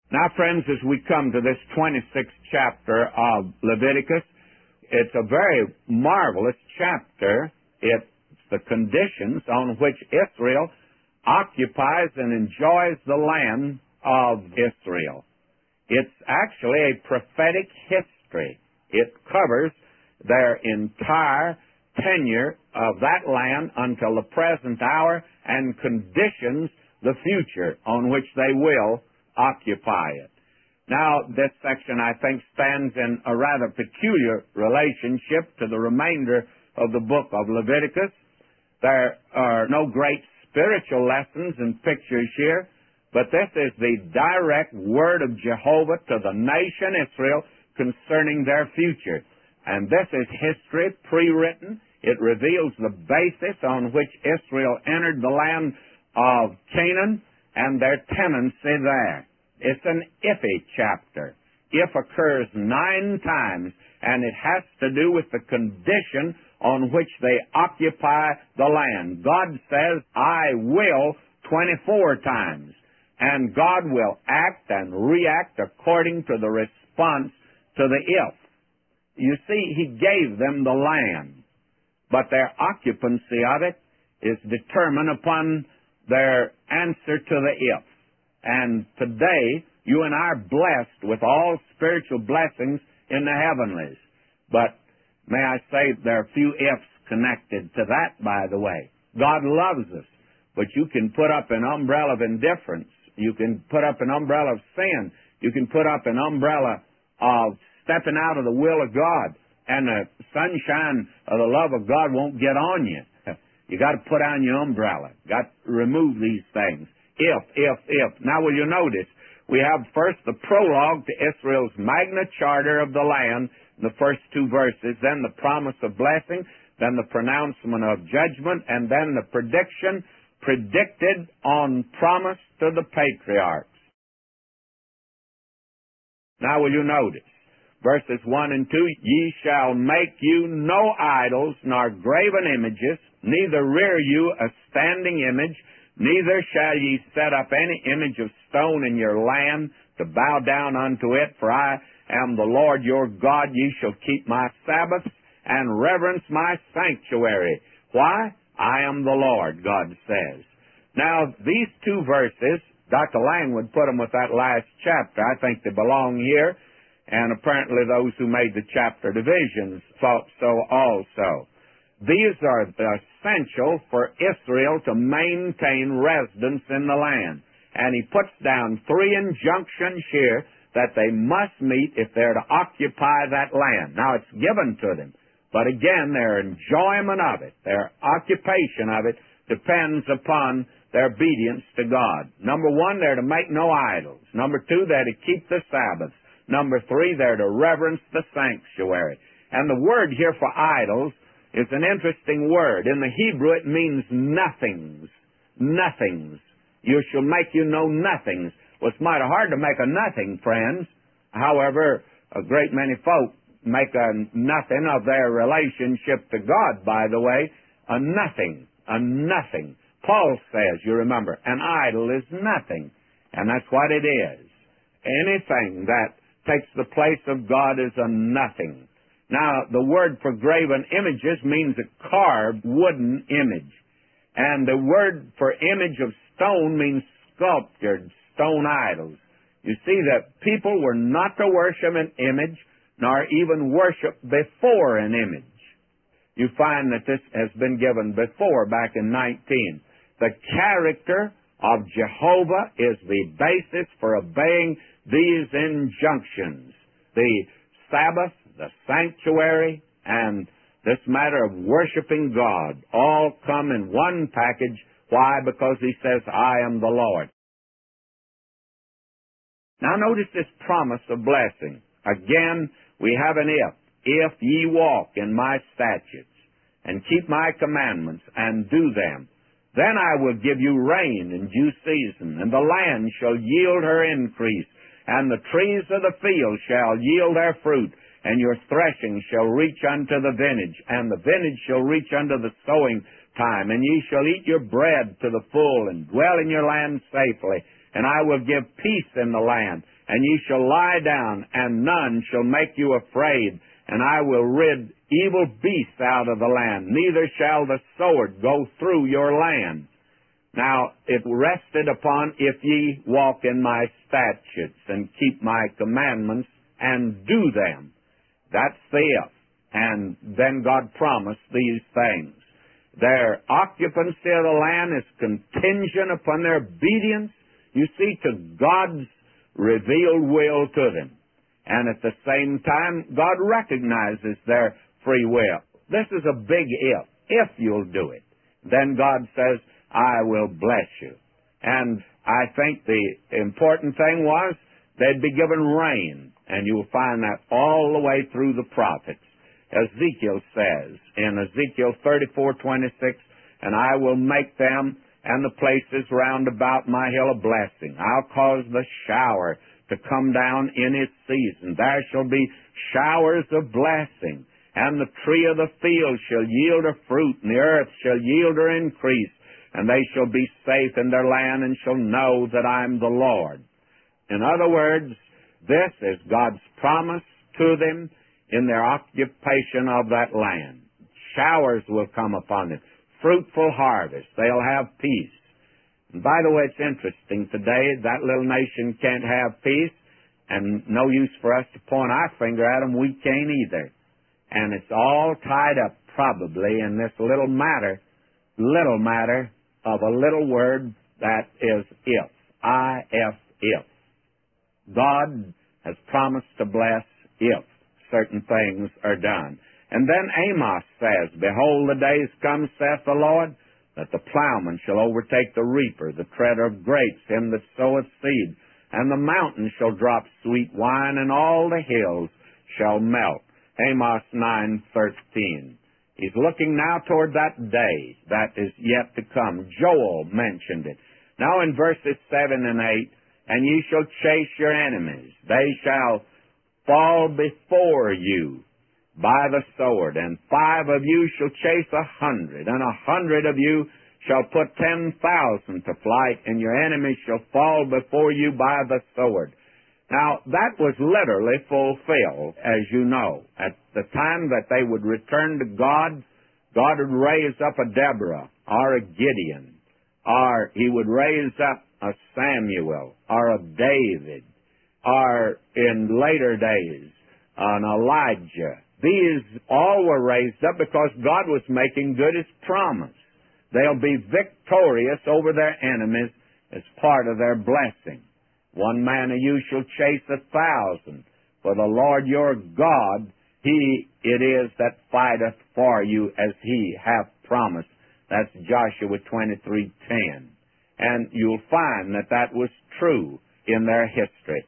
Now, friends, as we come to this 26th chapter of Leviticus, it's a very marvelous chapter. It's the conditions on which Israel occupies and enjoys the land of Israel. It's actually a prophetic history. It covers their entire tenure of that land until the present hour and conditions the future on which they will occupy it. Now, this section, I think, stands in a rather peculiar relationship to the remainder of the book of Leviticus. There are no great spiritual lessons and pictures here, but this is the direct word of Jehovah to the nation Israel concerning their future. And this is history pre-written. It reveals the basis on which Israel entered the land of Canaan and their tenancy there. It's an iffy chapter. If occurs 9 times, and it has to do with the condition on which they occupy the land. God says, I will 24 times, and God will act and react according to the response to the if. You see, He gave them the land, but their occupancy of it is determined upon their answer to the if. And today, you and I are blessed with all spiritual blessings in the heavenlies. But may I say, there are few ifs connected to that, by the way. God loves us, but you can put up an umbrella of indifference. You can put up an umbrella of sin. You can put up an umbrella of stepping out of the will of God, and the sunshine of the love of God won't get on you. You got to put on your umbrella. Got to remove these things. If. Now, will you notice, we have first the prologue to Israel's Magna Charta of the land, the first 2 verses, then the promise of blessing, then the pronouncement of judgment, and then the prediction predicted on promise to the patriarchs. Now, will you notice, verses 1 and 2, Ye shall make you no idols, nor graven images, neither rear you a standing image, neither shall ye set up any image of stone in your land to bow down unto it, for I am the Lord your God. Ye shall keep my Sabbaths and reverence my sanctuary. Why? I am the Lord, God says. Now, these 2 verses, Dr. Lang would put them with that last chapter. I think they belong here, and apparently those who made the chapter divisions thought so also. These are essential for Israel to maintain residence in the land. And he puts down 3 injunctions here that they must meet if they're to occupy that land. Now, it's given to them, but again, their enjoyment of it, their occupation of it, depends upon their obedience to God. Number 1, they're to make no idols. Number 2, they're to keep the Sabbaths. Number 3, they're to reverence the sanctuary. And the word here for idols is an interesting word. In the Hebrew, it means nothings. Nothings. You shall make you know nothings. Well, it's mighty hard to make a nothing, friends. However, a great many folk make a nothing of their relationship to God, by the way. A nothing. A nothing. Paul says, you remember, an idol is nothing. And that's what it is. Anything that takes the place of God is a nothing. Now, the word for graven images means a carved wooden image. And the word for image of stone means sculptured stone idols. You see that people were not to worship an image, nor even worship before an image. You find that this has been given before, back in 19. The character of Jehovah is the basis for obeying these injunctions. The Sabbath, the sanctuary, and this matter of worshiping God all come in one package. Why? Because he says, I am the Lord. Now notice this promise of blessing. Again, we have an if. If ye walk in my statutes and keep my commandments and do them, then I will give you rain in due season, and the land shall yield her increase, and the trees of the field shall yield their fruit, and your threshing shall reach unto the vintage, and the vintage shall reach unto the sowing time, and ye shall eat your bread to the full, and dwell in your land safely, and I will give peace in the land, and ye shall lie down, and none shall make you afraid, and I will rid evil beasts out of the land, neither shall the sword go through your land. Now, it rested upon, if ye walk in my statutes and keep my commandments and do them. That's the if. And then God promised these things. Their occupancy of the land is contingent upon their obedience, you see, to God's revealed will to them. And at the same time, God recognizes their free will. This is a big if you'll do it. Then God says, I will bless you. And I think the important thing was they'd be given rain, and you'll find that all the way through the prophets. Ezekiel says in Ezekiel 34:26, and I will make them and the places round about my hill a blessing. I'll cause the shower to come down in its season. There shall be showers of blessing, and the tree of the field shall yield her fruit, and the earth shall yield her increase, and they shall be safe in their land, and shall know that I'm the Lord. In other words, this is God's promise to them in their occupation of that land. Showers will come upon them. Fruitful harvest. They'll have peace. And by the way, it's interesting today, that little nation can't have peace, and no use for us to point our finger at them. We can't either. And it's all tied up probably in this little matter of a little word that is if. I-F-if. God has promised to bless if certain things are done. And then Amos says, behold, the days come, saith the Lord, that the plowman shall overtake the reaper, the treader of grapes, him that soweth seed, and the mountains shall drop sweet wine, and all the hills shall melt. Amos 9:13. He's looking now toward that day that is yet to come. Joel mentioned it. Now in verses 7 and 8, and ye shall chase your enemies. They shall fall before you by the sword, and 5 of you shall chase 100, and 100 of you shall put 10,000 to flight, and your enemies shall fall before you by the sword. Now, that was literally fulfilled, as you know. At the time that they would return to God, God would raise up a Deborah, or a Gideon, or He would raise up a Samuel, or a David, or in later days, an Elijah. These all were raised up because God was making good His promise. They'll be victorious over their enemies as part of their blessing. 1 man of you shall chase 1,000. For the Lord your God, He it is that fighteth for you, as He hath promised. That's Joshua 23:10. And you'll find that that was true in their history.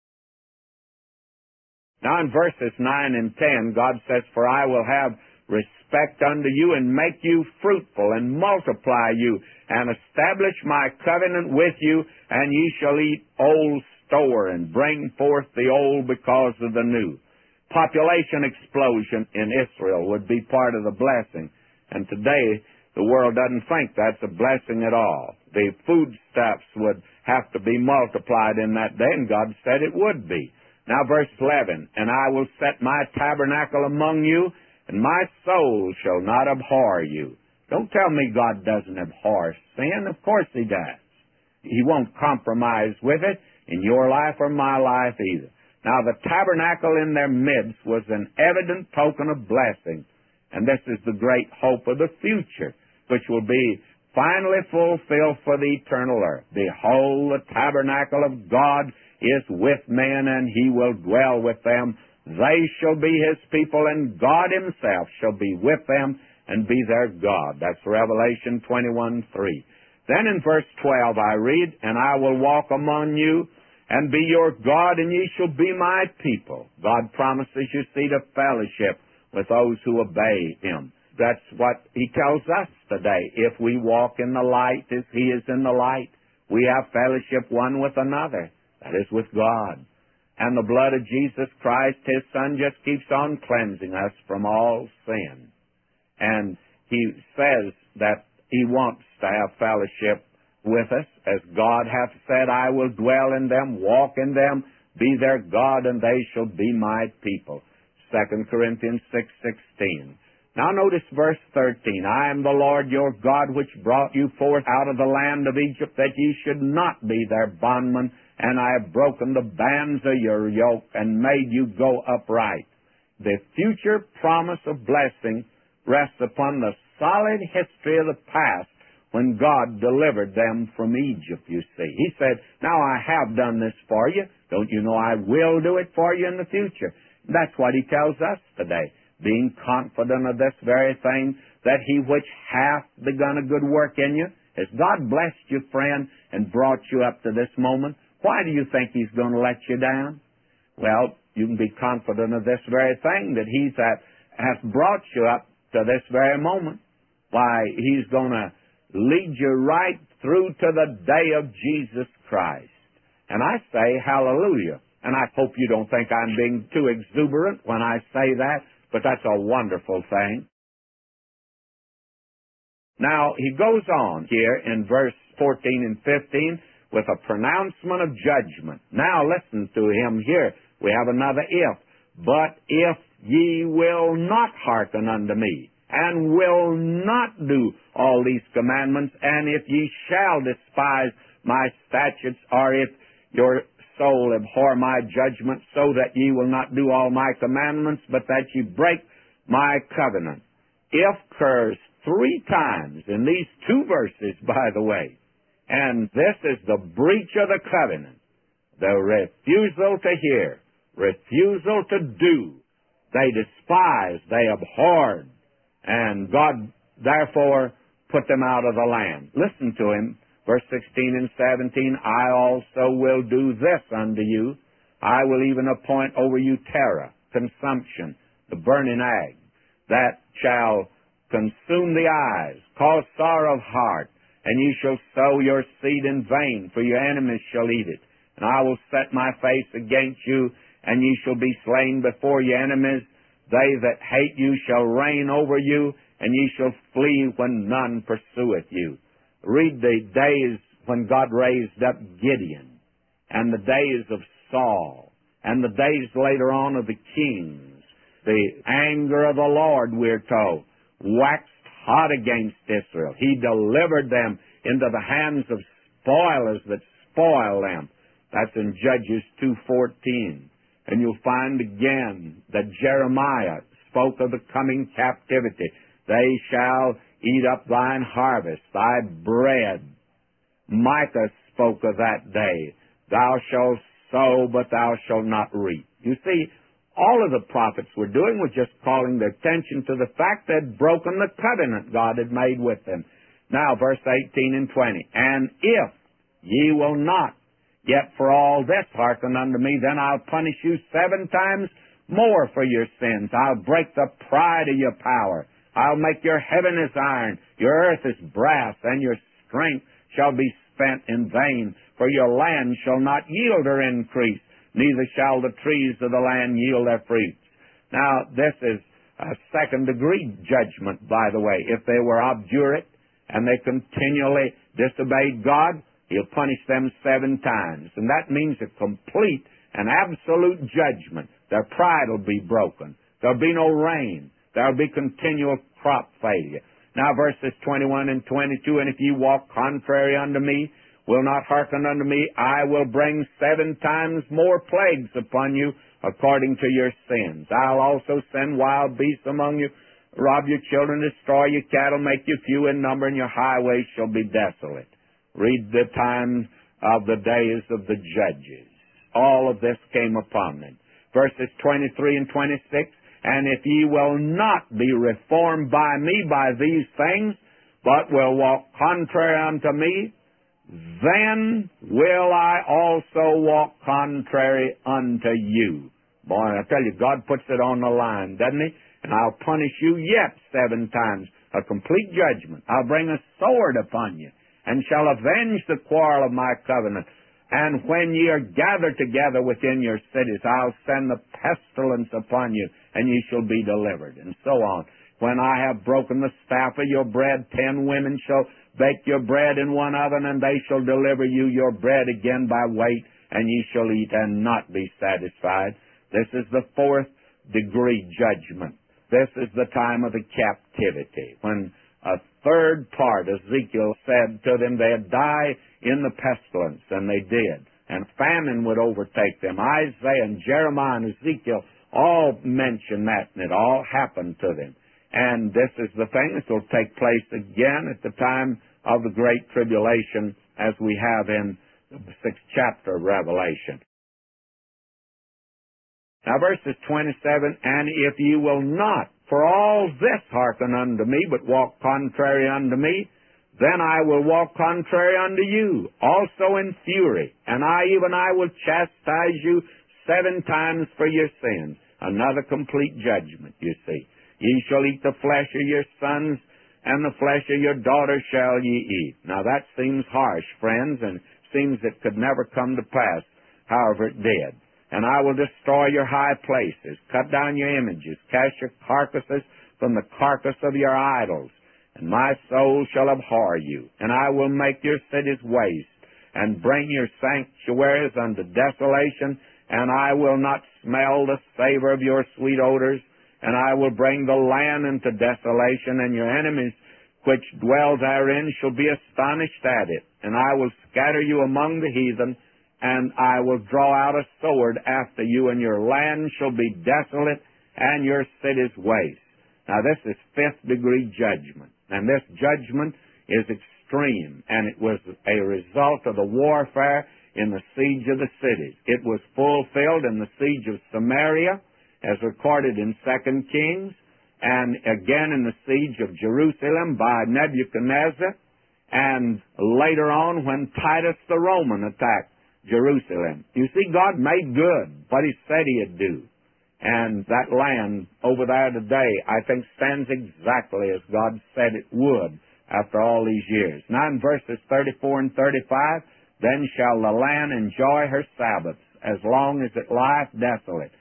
Now in verses 9 and 10, God says, for I will have respect unto you, and make you fruitful, and multiply you, and establish my covenant with you, and ye shall eat old store, and bring forth the old because of the new. Population explosion in Israel would be part of the blessing. And today, the world doesn't think that's a blessing at all. The foodstuffs would have to be multiplied in that day, and God said it would be. Now verse 11, and I will set my tabernacle among you, and my soul shall not abhor you. Don't tell me God doesn't abhor sin. Of course He does. He won't compromise with it in your life or my life either. Now the tabernacle in their midst was an evident token of blessing, and this is the great hope of the future, which will be finally fulfilled for the eternal earth. Behold, the tabernacle of God is with men, and He will dwell with them. They shall be His people, and God Himself shall be with them and be their God. That's Revelation 21:3. Then in verse 12 I read, and I will walk among you, and be your God, and ye shall be my people. God promises, you see, to fellowship with those who obey Him. That's what He tells us today. If we walk in the light as He is in the light, we have fellowship one with another. That is with God. And the blood of Jesus Christ, His Son, just keeps on cleansing us from all sin. And He says that He wants to have fellowship with us. As God hath said, I will dwell in them, walk in them, be their God, and they shall be my people. 2 Corinthians 6:16. Now notice verse 13. I am the Lord your God, which brought you forth out of the land of Egypt, that ye should not be their bondmen, and I have broken the bands of your yoke, and made you go upright. The future promise of blessing rests upon the solid history of the past, when God delivered them from Egypt, you see. He said, now I have done this for you. Don't you know I will do it for you in the future? That's what he tells us today, being confident of this very thing, that he which hath begun a good work in you. Has God blessed you, friend, and brought you up to this moment? Why do you think he's going to let you down? Well, you can be confident of this very thing, that he hath brought you up to this very moment. Why, he's going to lead you right through to the day of Jesus Christ. And I say hallelujah. And I hope you don't think I'm being too exuberant when I say that, but that's a wonderful thing. Now, he goes on here in verse 14 and 15 with a pronouncement of judgment. Now, listen to him here. We have another if. But if ye will not hearken unto me, and will not do all these commandments, and if ye shall despise my statutes, or if your soul abhor my judgment, so that ye will not do all my commandments, but that ye break my covenant. If occurs 3 times in these 2 verses, by the way, and this is the breach of the covenant, the refusal to hear, refusal to do. They despised, they abhorred, and God, therefore, put them out of the land. Listen to him, verse 16 and 17, I also will do this unto you. I will even appoint over you terror, consumption, the burning egg, that shall consume the eyes, cause sorrow of heart, and ye shall sow your seed in vain, for your enemies shall eat it. And I will set my face against you, and ye shall be slain before your enemies. They that hate you shall reign over you, and ye shall flee when none pursueth you. Read the days when God raised up Gideon, and the days of Saul, and the days later on of the kings. The anger of the Lord, we're told, waxed hot against Israel. He delivered them into the hands of spoilers that spoil them. That's in Judges 2:14. And you'll find again that Jeremiah spoke of the coming captivity. They shall eat up thine harvest, thy bread. Micah spoke of that day. Thou shalt sow, but thou shalt not reap. You see, all of the prophets were doing was just calling their attention to the fact they'd broken the covenant God had made with them. Now, verse 18 and 20. And if ye will not, yet for all this hearken unto me, then I'll punish you 7 times more for your sins. I'll break the pride of your power. I'll make your heaven as iron, your earth as brass, and your strength shall be spent in vain. For your land shall not yield her increase, neither shall the trees of the land yield their fruits. Now, this is a second-degree judgment, by the way. If they were obdurate and they continually disobeyed God, He'll punish them 7 times. And that means a complete and absolute judgment. Their pride will be broken. There'll be no rain. There'll be continual crop failure. Now, verses 21 and 22, and if ye walk contrary unto me, will not hearken unto me, I will bring 7 times more plagues upon you according to your sins. I'll also send wild beasts among you, rob your children, destroy your cattle, make you few in number, and your highways shall be desolate. Read the times of the days of the judges. All of this came upon them. Verses 23 and 26, and if ye will not be reformed by me by these things, but will walk contrary unto me, then will I also walk contrary unto you. Boy, I tell you, God puts it on the line, doesn't He? And I'll punish you yet 7 times, a complete judgment. I'll bring a sword upon you, and shall avenge the quarrel of my covenant. And when ye are gathered together within your cities, I'll send the pestilence upon you, and ye shall be delivered, and so on. When I have broken the staff of your bread, 10 women shall bake your bread in one oven, and they shall deliver you your bread again by weight, and ye shall eat and not be satisfied. This is the fourth degree judgment. This is the time of the captivity, when a third part, Ezekiel said to them, they'd die in the pestilence, and they did. And famine would overtake them. Isaiah and Jeremiah and Ezekiel all mention that, and it all happened to them. And this is the thing that will take place again at the time of the Great Tribulation, as we have in the 6th chapter of Revelation. Now, verses 27, and if ye will not for all this hearken unto me, but walk contrary unto me, then I will walk contrary unto you, also in fury, and I will chastise you 7 times for your sins. Another complete judgment, you see. Ye shall eat the flesh of your sons, and the flesh of your daughters shall ye eat. Now that seems harsh, friends, and seems it could never come to pass. However, it did. And I will destroy your high places, cut down your images, cast your carcasses from the carcass of your idols. And my soul shall abhor you, and I will make your cities waste, and bring your sanctuaries unto desolation, and I will not smell the savor of your sweet odors, and I will bring the land into desolation, and your enemies which dwell therein shall be astonished at it. And I will scatter you among the heathen, and I will draw out a sword after you, and your land shall be desolate, and your cities waste. Now this is 5th degree judgment, and this judgment is extreme, and it was a result of the warfare in the siege of the cities. It was fulfilled in the siege of Samaria, as recorded in 2 Kings, and again in the siege of Jerusalem by Nebuchadnezzar, and later on when Titus the Roman attacked Jerusalem. You see, God made good what He said He'd do. And that land over there today, I think, stands exactly as God said it would after all these years. Now in verses 34 and 35, then shall the land enjoy her Sabbaths, as long as it lieth desolate.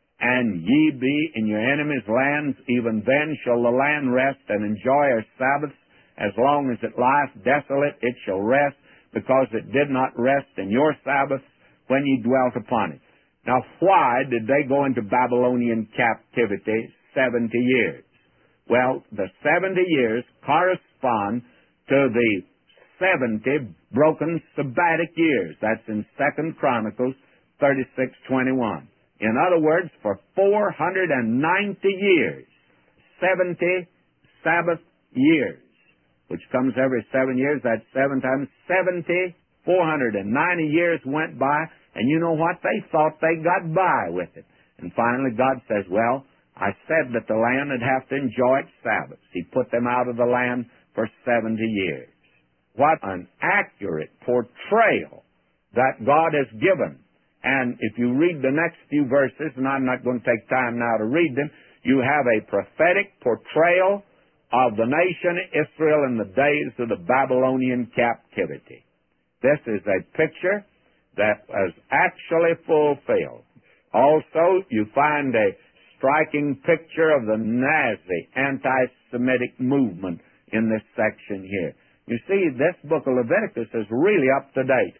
And ye be in your enemies' lands, even then shall the land rest and enjoy her Sabbaths, as long as it lieth desolate, it shall rest, because it did not rest in your Sabbaths when ye dwelt upon it. Now, why did they go into Babylonian captivity 70 years? Well, the 70 years correspond to the 70 broken sabbatic years. That's in 2 Chronicles 36:21. In other words, for 490 years, 70 Sabbath years, which comes every 7 years, that's 7 times 70, 490 years went by, and you know what? They thought they got by with it. And finally God says, well, I said that the land would have to enjoy its Sabbaths. He put them out of the land for 70 years. What an accurate portrayal that God has given. And if you read the next few verses, and I'm not going to take time now to read them, you have a prophetic portrayal of the nation Israel in the days of the Babylonian captivity. This is a picture that was actually fulfilled. Also, you find a striking picture of the Nazi anti-Semitic movement in this section here. You see, this book of Leviticus is really up to date.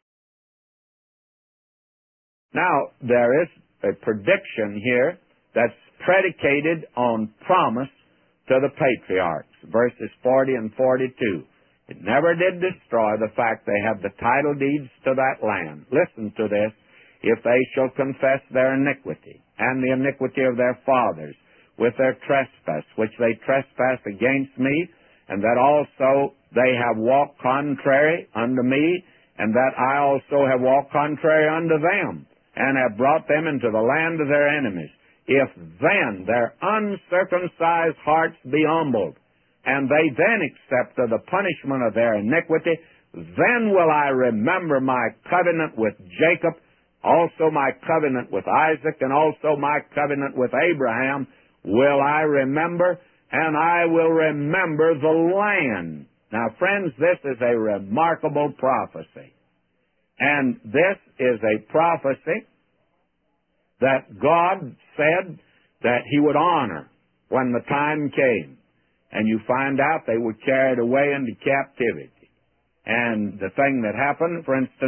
Now, there is a prediction here that's predicated on promise to the patriarchs, verses 40 and 42. It never did destroy the fact they have the title deeds to that land. Listen to this. If they shall confess their iniquity and the iniquity of their fathers with their trespass, which they trespass against me, and that also they have walked contrary unto me, and that I also have walked contrary unto them, and have brought them into the land of their enemies. If then their uncircumcised hearts be humbled, and they then accept of the punishment of their iniquity, then will I remember my covenant with Jacob, also my covenant with Isaac, and also my covenant with Abraham will I remember, and I will remember the land. Now, friends, this is a remarkable prophecy. And this is a prophecy that God said that He would honor when the time came. And you find out they were carried away into captivity. And the thing that happened, for instance,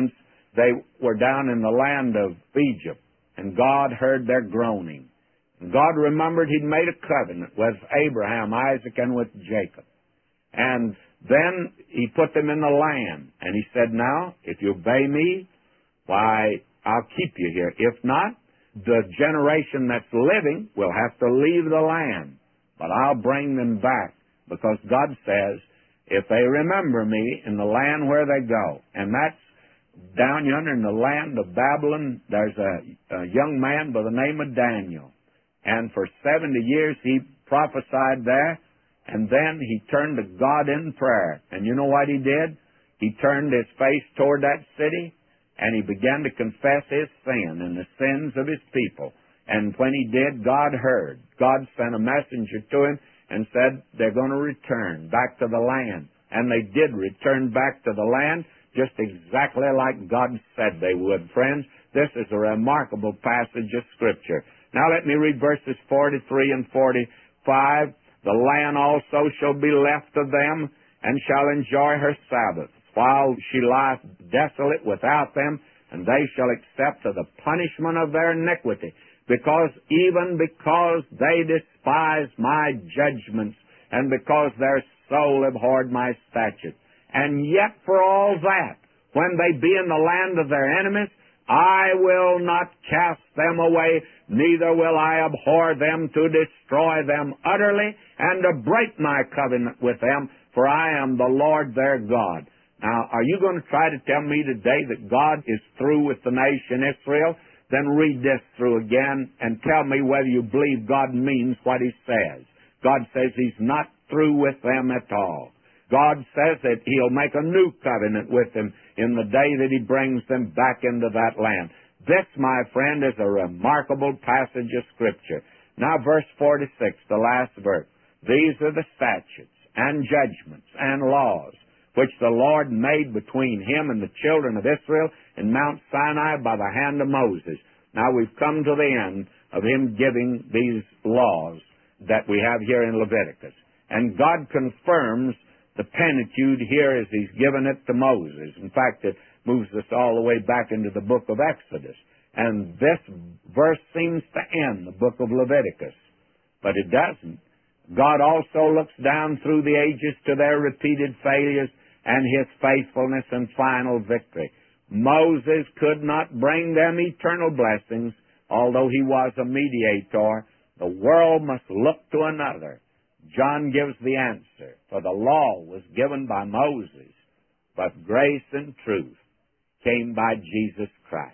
They were down in the land of Egypt, and God heard their groaning. And God remembered He'd made a covenant with Abraham, Isaac, and with Jacob. And then He put them in the land, and He said, now, if you obey me, why, I'll keep you here. If not, the generation that's living will have to leave the land. But I'll bring them back, because God says, if they remember me in the land where they go, and that's down yonder in the land of Babylon, there's a young man by the name of Daniel. And for 70 years he prophesied there, and then he turned to God in prayer. And you know what he did? He turned his face toward that city, and he began to confess his sin and the sins of his people. And when he did, God heard. God sent a messenger to him and said, they're going to return back to the land. And they did return back to the land, just exactly like God said they would, friends. This is a remarkable passage of Scripture. Now let me read verses 43 and 45. The land also shall be left of them, and shall enjoy her Sabbaths, while she lieth desolate without them, and they shall accept of the punishment of their iniquity, because they despise my judgments, and because their soul abhorred my statutes. And yet for all that, when they be in the land of their enemies, I will not cast them away, neither will I abhor them to destroy them utterly, and to break my covenant with them, for I am the Lord their God. Now, are you going to try to tell me today that God is through with the nation Israel? Then read this through again and tell me whether you believe God means what He says. God says He's not through with them at all. God says that He'll make a new covenant with them in the day that He brings them back into that land. This, my friend, is a remarkable passage of Scripture. Now, verse 46, the last verse. These are the statutes and judgments and laws which the Lord made between Him and the children of Israel in Mount Sinai by the hand of Moses. Now we've come to the end of Him giving these laws that we have here in Leviticus. And God confirms the Pentateuch here as He's given it to Moses. In fact, it moves us all the way back into the book of Exodus. And this verse seems to end the book of Leviticus. But it doesn't. God also looks down through the ages to their repeated failures and His faithfulness and final victory. Moses could not bring them eternal blessings, although he was a mediator. The world must look to another. John gives the answer, for the law was given by Moses, but grace and truth came by Jesus